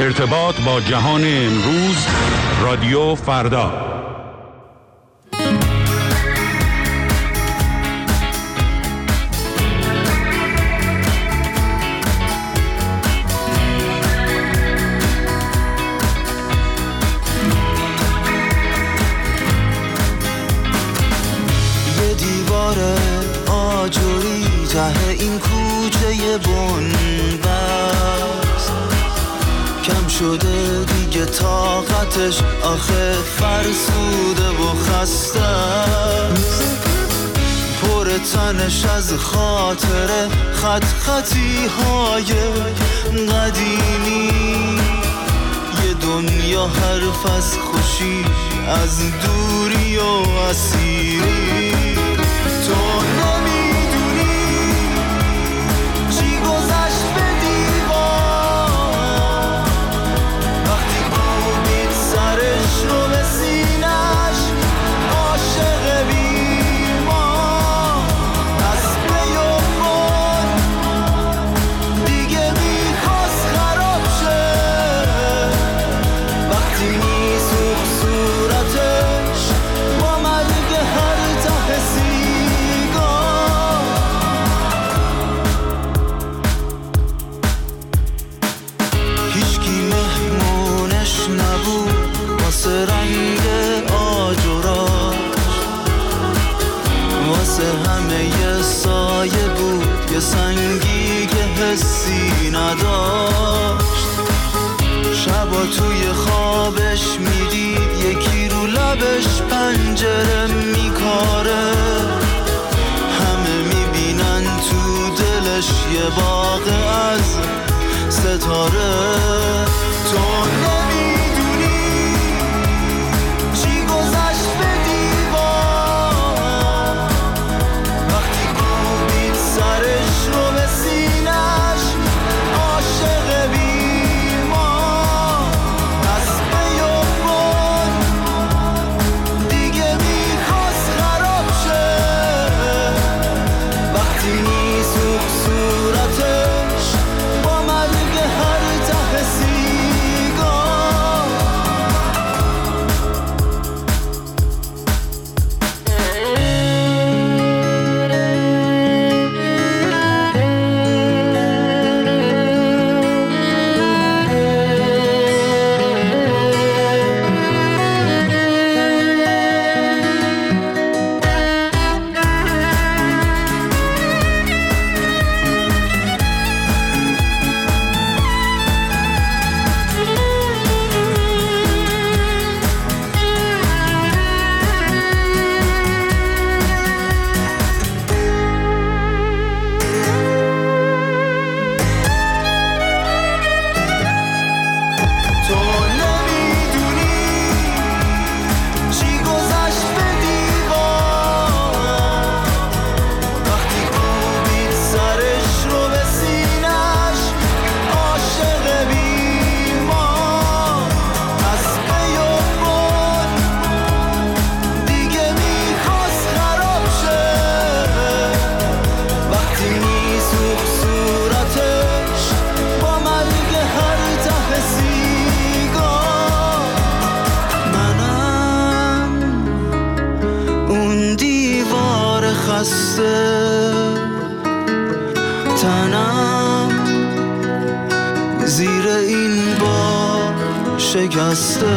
ارتباط با جهان امروز، رادیو فردا. یه دیوار آجوری ته این کوچه بنبست، کم شده دیگه طاقتش، آخه فرسوده و خسته است. پر تنش از خاطره، خط خطی های قدیمی، یه دنیا حرف از خوشی، از دوری و اسیری. تو نمیدونی چی گذشت به دیوار، وقتی کوبید سرش رو به سینش، عاشق بیمار دست به یکون دیگه میخواست خراب شه. وقتی میسوخت صورتش با مرگ هر ته سیگار، هیچکی مهمونش نبود واسه رنگ آجوراش، واسه همه یه سایه بود، یه سنگی که حسی نداشت. شبا توی خوابش میدید یکی رو لبش پنجره میکاره، همه میبینن تو دلش یه باغ از ستاره. تو نمیدونی چی گذشت به دیوار، وقتی کوبید سرش رو به سینش، عاشق بیمار دست به یکون دیگه میخواست خراب شه. وقتی میسوخت صورتش با مرگ هر ته سیگار. تو نمیدونی چی گذشت به دیوار، وقتی کوبید سرش رو به سینش، عاشق بیمار دست به یکون دیگه میخواست خراب شه. وقتی میسوخت صورتش با مرگ هر ته سیگار. منم اون دیوار خسته، تنم زیر این بار شکسته.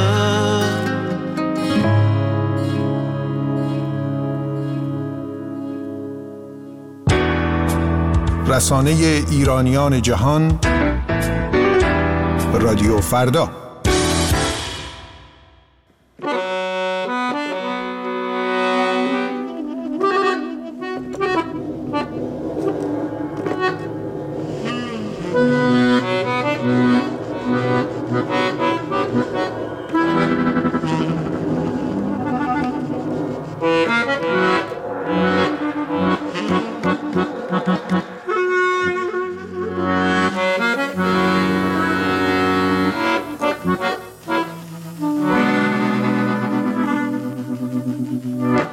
رسانه ایرانیان جهان، رادیو فردا.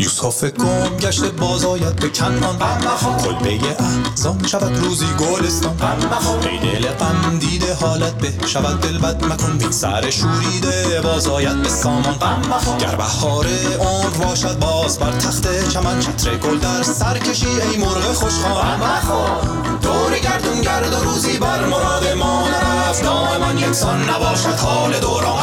یوسف گم گشته باز آید به کنعان، کلبه احزان شود روزی گلستان. ای دل غم دیده حالت به شود دل بد مکن، بین سر شوریده باز آید به سامان. گر بهار عمر باشد باز بر تخت چمن، چتر گل در سر کشی ای مرغ خوشخوان. دور گردون گرد و روزی بر مراد ما نرفت، دائما یکسان نباشد حال دوران.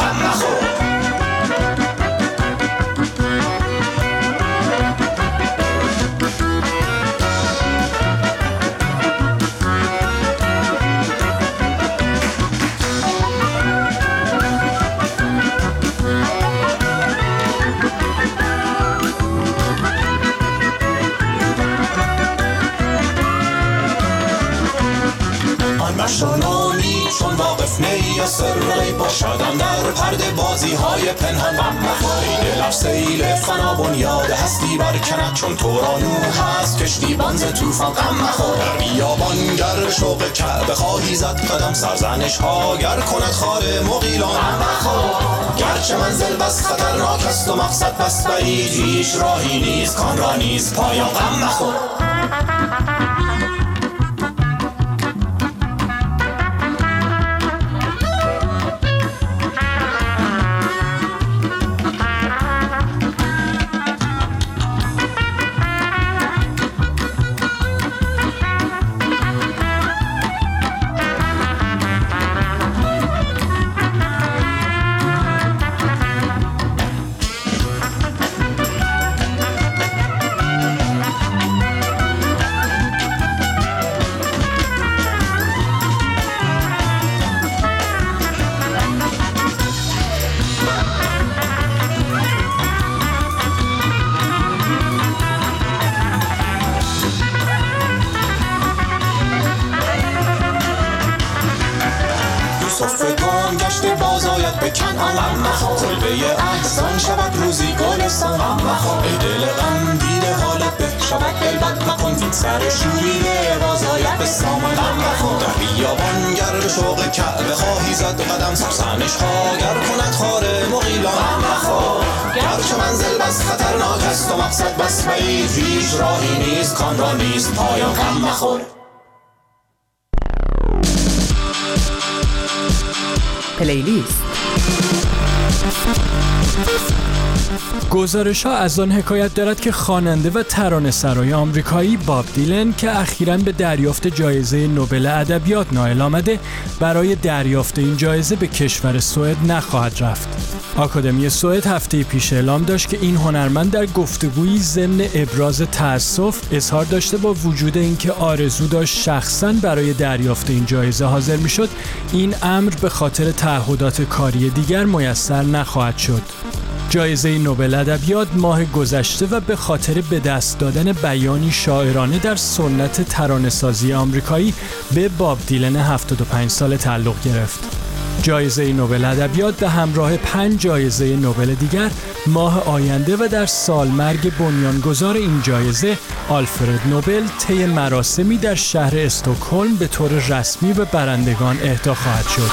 مشانومی چون واقف نی سری باشدم در پرده بازی های پنهان. ای دل سیل فنا بنیاد هستی برکند، چون تو را نوح هست کشتی بانز توفان. در بیابان گر شوق کعبه خواهی زد قدم، سرزنش ها گر کند خار مغیلان. گرچه منزل بس خطرناک است و مقصد بس بعید، هیچ راهی نیست کان را نیست پایان. غم مخور. صفگان گشته باز آید به کنعان، کلبه احزان شود روزی گلستان. ای دل غم دیده حالت به شود دل بد مکن، این سر شوریده باز آید به سامان. در بیابان گر شوق کعبه خواهی زد قدم، سرزنش ها گر کند خار مغیلان. گرچه منزل بس خطرناک است و مقصد بس بعید، هیچ راهی نیست کان را نیست پایان. غم مخور. پلیلیست. گزارش‌ها از آن حکایت دارد که خواننده و ترانه‌سرای آمریکایی باب دیلن که اخیراً به دریافت جایزه نوبل ادبیات نائل آمده، برای دریافت این جایزه به کشور سوئد نخواهد رفت. آکادمی سوئد هفته پیش اعلام داشت که این هنرمند در گفتگویی ضمن ابراز تأسف اظهار داشته با وجود اینکه آرزو داشت شخصاً برای دریافت این جایزه حاضر میشد، این امر به خاطر تعهدات کاری دیگر میسر نخواهد شد. جایزه نوبل ادبیات ماه گذشته و به خاطر به دست دادن بیانی شاعرانه در سنت ترانه‌سازی آمریکایی به باب دیلن 75 ساله تعلق گرفت. جایزه نوبل ادبیات به همراه 5 جایزه نوبل دیگر ماه آینده و در سالمرگ بنیانگذار این جایزه آلفرد نوبل طی مراسمی در شهر استکهلم به طور رسمی به برندگان اهدا خواهد شد.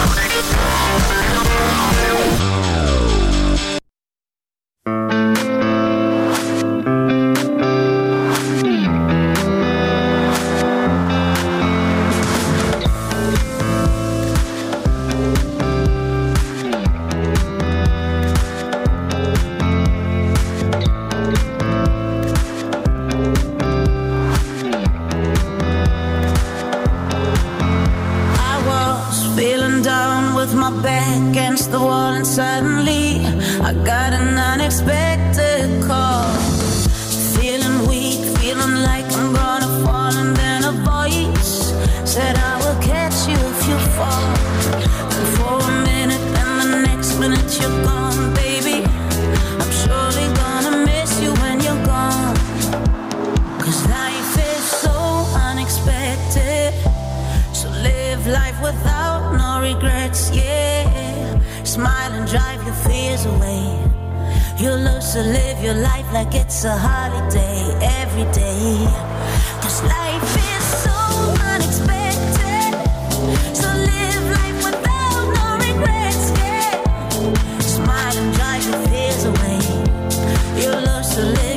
The wall and suddenly I got an unexpected call. Feeling weak, feeling like I'm gonna fall, and then a voice said I will catch you if you fall. And for a minute and the next minute you're gone, baby. I'm surely gonna miss you when you're gone. 'Cause life is so unexpected, so live life without no regrets, yeah. Smile and drive your fears away. You'll learn to live your life like it's a holiday every day. 'Cause life is so unexpected, so live life without no regrets, yeah. Smile and drive your fears away. You'll learn to live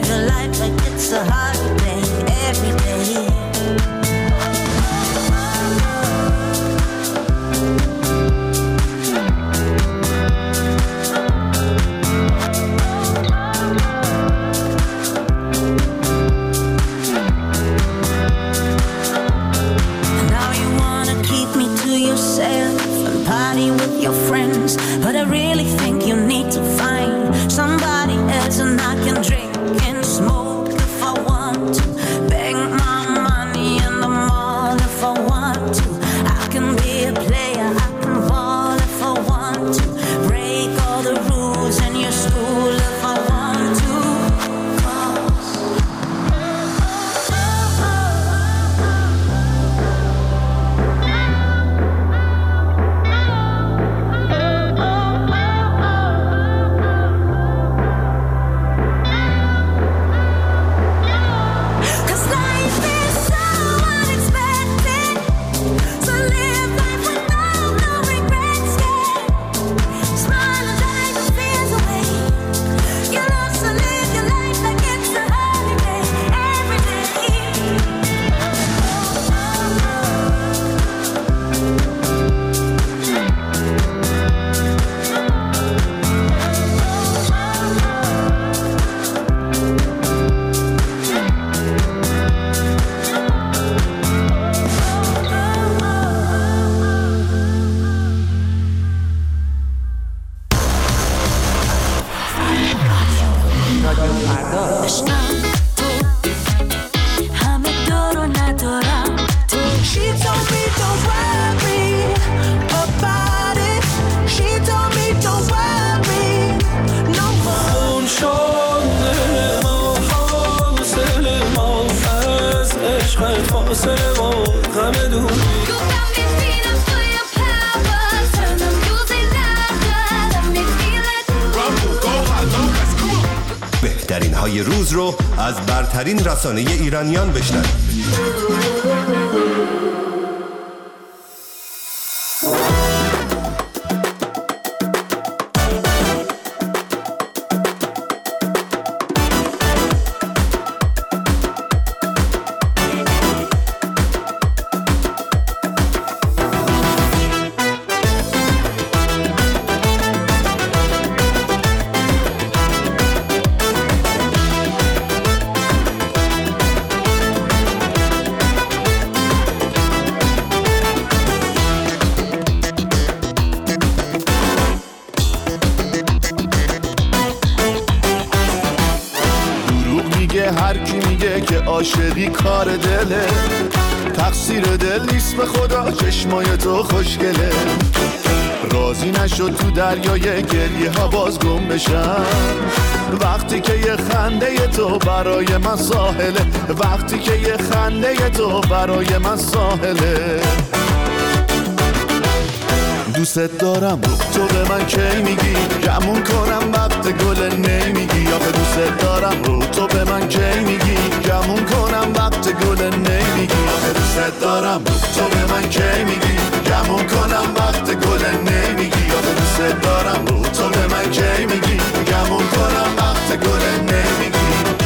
yourself and party with your friends, but I really think you need to find somebody else, and I can drink and smoke if I want to, beg my money in the mall if I want to. I can be a player, I can ball if I want to, break all the rules in your school if I want to. بهترین های روز رو از برترین رسانه ایرانیان بشنوید. هر کی میگه که عاشقی کار دله، تقصیر دل نیست به خدا، چشمای تو خوشگله. راضی نشد تو دریای گریه ها باز گم بشم، وقتی که یه خنده تو برای من ساحله، وقتی که یه خنده تو برای من ساحله. دوست دارم تو به من کی میگی، گمون کنم وقت گل نمیگی. آخه دوست دارم تو به من کی میگی، گمون کنم وقت گل نمیگی. آخه دوست دارم تو به من کی میگی، گمون کنم وقت گل نمیگی. آخه دوست دارم تو به من کی میگی، گمون کنم وقت گل نمیگی.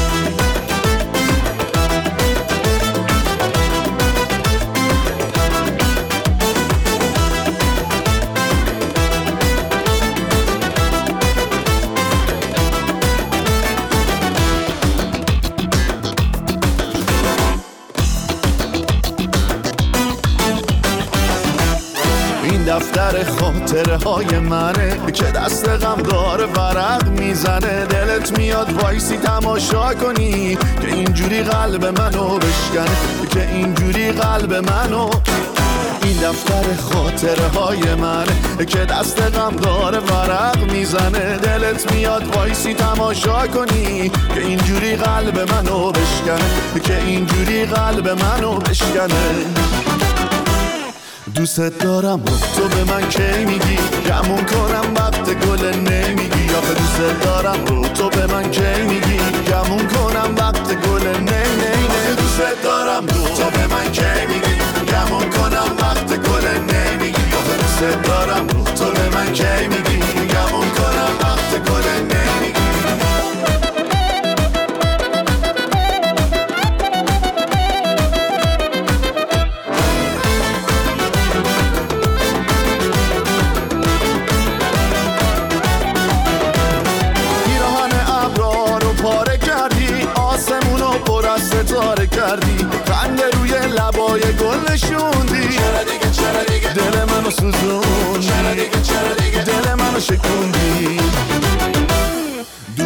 دفتر خاطره های منه که دست غم داره ورق میزنه. دلت میاد وایسی تماشا کنی که اینجوری قلب منو بشکنه، که اینجوری قلب منو. این دفتر خاطره های منه که دست غم داره ورق میزنه. دلت میاد وایسی تماشا کنی که اینجوری قلب منو بشکنه، که اینجوری قلب منو بشکنه. دوست دارم تو به من کی میگی، گمون کنم وقت گل نمیگی. آخه دوست دارم تو به من کی میگی، گمون کنم وقت گل نمیگی. دوست دارم تو به من کی میگی، گمون کنم وقت گل نمیگی. آخه دوست دارم تو به من کی میگی، گمون کنم وقت گل نمیگی. ستاره کردی، خنده روی لبای گل نشوندی. دل منو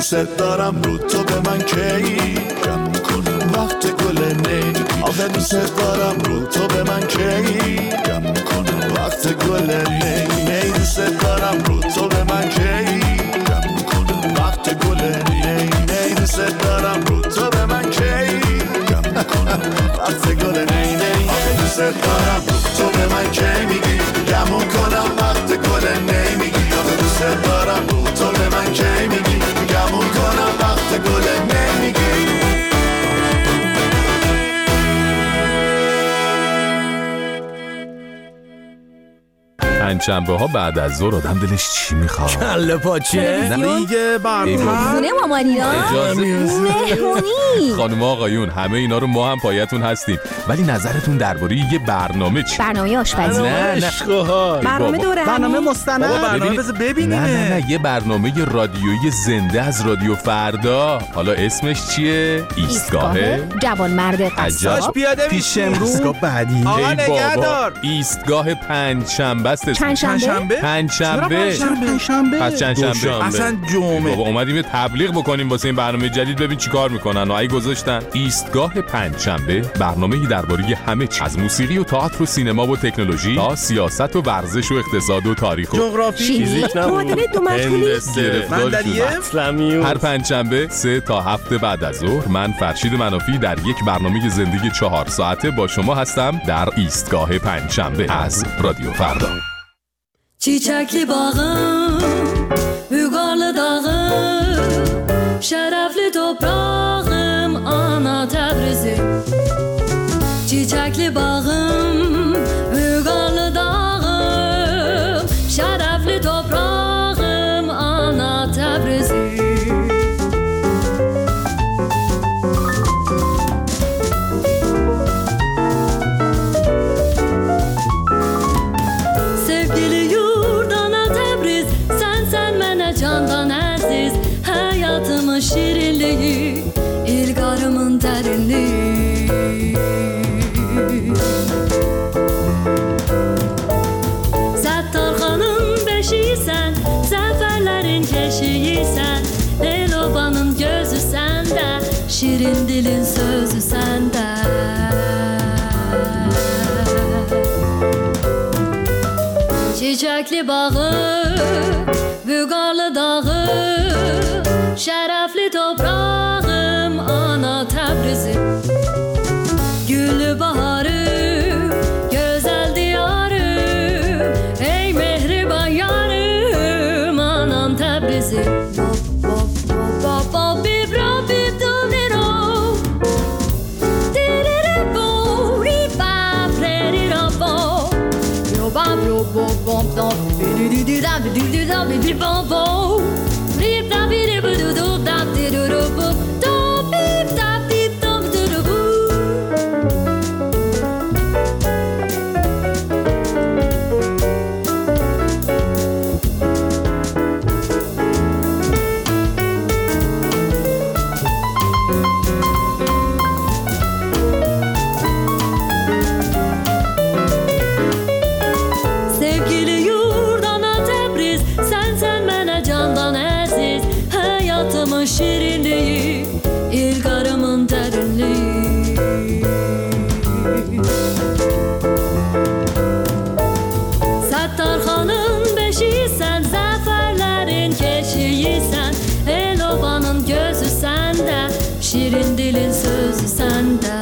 دوست دارم رو تو به من کی گم میکنم وقت گل نی آخه دوست دارم رو تو به من کی گم میکنم وقت گل نی دوست دارم رو تو به من کی گم میکنم وقت گل نی دوست دارم رو تو به من کی گم میکنم وقت گل نی دوست دارم رو تو به من کی میگی گم میکنم وقت گل نی میگی دوست دارم رو تو به من کی میگی گم میکنم وقت گل نی میگی پنجشنبه ها بعد از ظهر آدم دلش چی میخواد؟ کله پاچه؟ نه دیگه برنامه خونه مامانی ها؟ مهمونی خانم آقایون همه اینا رو ما هم پایتون هستیم، ولی نظرتون درباره یه برنامه چی؟ برنامه آشپزی. نه برنامه دوره برنامه مستند. برنامه بذار ببینیم. نه یه برنامه رادیویی زنده از رادیو فردا. حالا اسمش چیه؟ ایستگاه جوانمرد قصاب. پیاده پیش امروز. ایستگاه بعدی. آقا نگهدار. ایستگاه پنجشنبه است. پنجشنبه؟ پنجشنبه. پس چندشنبه. اصلا جمعه. بابا اومدیم یه تبلیغ بکنیم واسه این برنامه جدید، ببین چیکار میکنن. اگه گذاشتن ایستگاه پنجشنبه، برنامه‌ای درباره همه چیز، از موسیقی و تئاتر و سینما و تکنولوژی تا سیاست و ورزش و اقتصاد و تاریخ و جغرافی، معادله دو مجهولی، اسلامی. هر پنجشنبه 3 تا 7 بعد از ظهر من فرشید منافی در یک برنامه زندگی 4 ساعته با شما هستم در ایستگاه پنجشنبه از رادیو فردا. Çiçekli bağım, Bügarlı dağım, şerefli toprağım, ana Tebrizim. Çiçekli bağım, Bügarlı dağım, şerefli toprağım, ana Tebrizim. Candan aziz hayatımın şirinliği, ilgarımın derinliği. Settarxanın beşiysen, zaferlerin keşiysen, Elobanın gözü sende, şirin dilin sözü sende. Çiçekli bağım, Bügarlı dağım, şerefli toprağım, ana Tebrizim. Güllü baharım, güzel diyarım, ey mehriban yarım, anam Tebrizim. Şirinliği, ilgarımın derinliği. Settarxanın beşiysen, zaferlerin keşiysen, Elobanın gözü sende, şirin dilin sözü sende.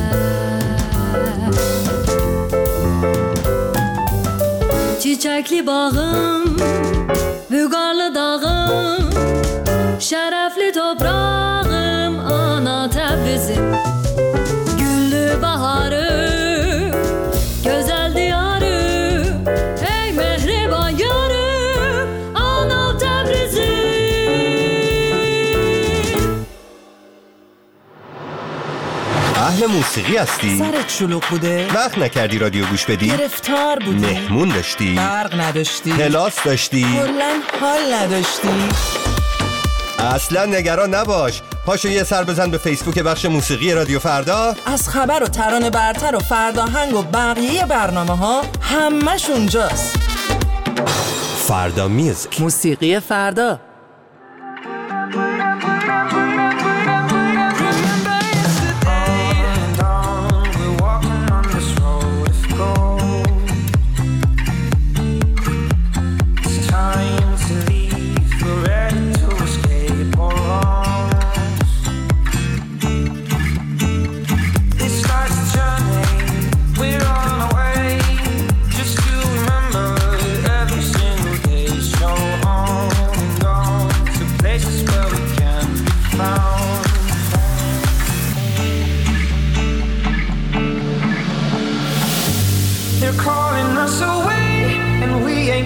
Çiçekli bağım, Bügarlı dağım, şerefli toprağım, ana Tebrizim. Güllü baharım, güzel diyarım, ey mehriban yarım, ana Tebrizim. اهل موسیقی هستی؟ سرت شلوغ بوده؟ وقت نکردی رادیو گوش بدی؟ گرفتار بودی؟ مهمون داشتی؟ برق نداشتی؟ کلاس داشتی؟ کلاً حال نداشتی؟ اصلا نگران نباش، پاشو یه سر بزن به فیسبوک بخش موسیقی رادیو فردا. از خبر و ترانه برتر و فرداهنگ و بقیه برنامه ها همش اونجاست. فردا میوزیک، موسیقی فردا.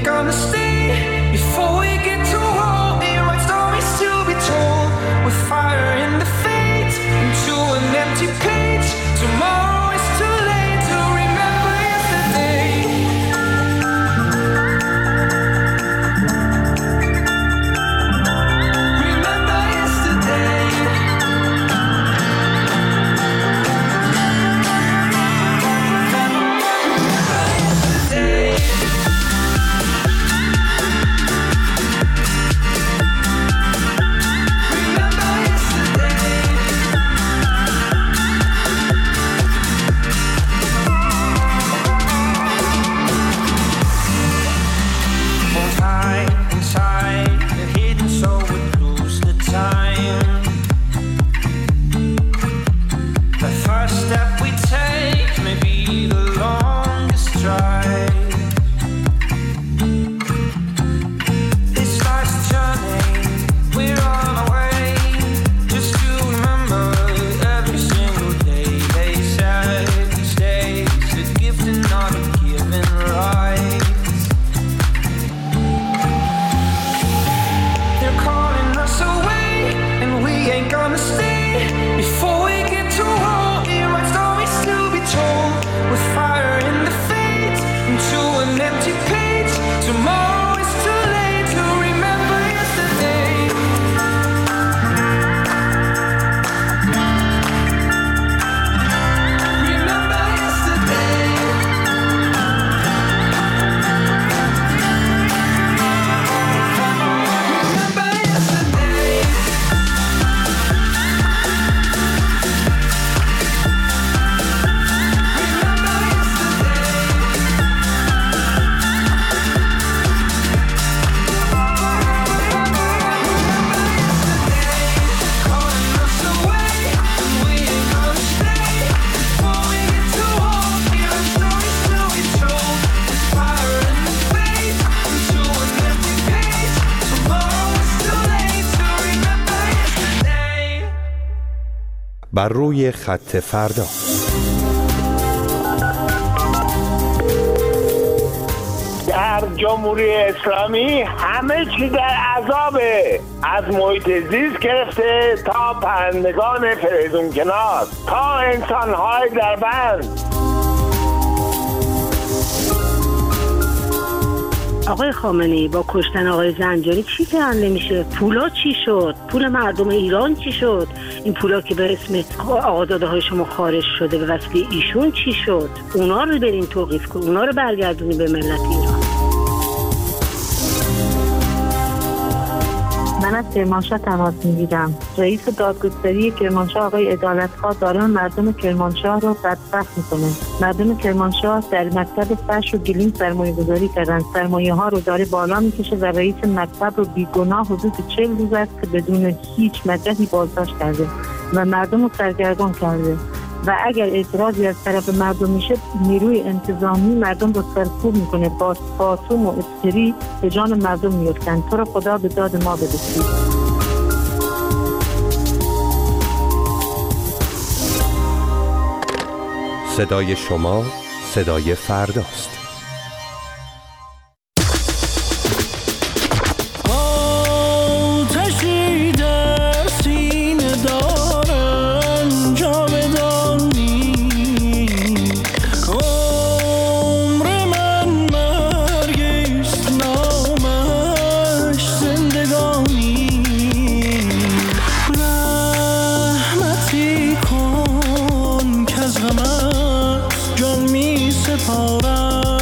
gonna stay before we get to war. It writes stories to be told with fire in the fades into an empty page. Tomorrow is too late to remember yesterday. Remember yesterday. بر روی خط فردا. در جمهوری اسلامی همه چی در عذابه، از محیط زیست گرفته تا پرندگان فریدون کنار تا انسان‌های در بند. آقای خامنه‌ای با کشتن آقای زنجانی چی کار نمیشه؟ پولا چی شد؟ پول مردم ایران چی شد؟ این پولا که به اسم آزاده های شما خارج شده به وسیله ایشون چی شد؟ اونا رو برین توقیف کن، اونا رو برگردونی به ملت ایران. من از کرمانشاه تماس میگیرم. رئیس دادگستری کرمانشاه آقای عدالت‌خواه داره مردم کرمانشاه رو بدبخت میکنه. مردم کرمانشاه در مکتب فرش و گلیم سرمایه‌گذاری کردن. سرمایه‌ها رو داره بالا میکشه و رئیس مکتب رو بیگناه حدود 40 روز است که بدون هیچ مدرکی بازداشت کرده و مردم رو سرگردان کرده. و اگر اعتراضی از طرف مردم میشه، نیروی انتظامی مردم رو سرکوب میکنه، با باتوم و اسپری به جان مردم میفتن. تو رو خدا به داد ما برسید. صدای شما صدای فرداست. جان می سپارم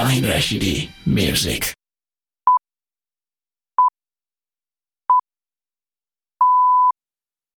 شاهین رشیدی میوزیک.